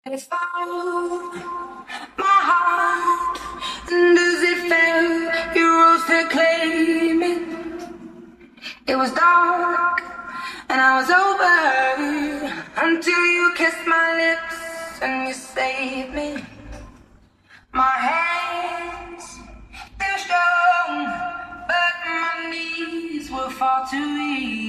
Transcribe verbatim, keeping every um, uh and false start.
It found my heart, and as it fell, you rose to claim it. It was dark, and I was over until you kissed my lips and you saved me. My hands, they're strong, but my knees were far too weak.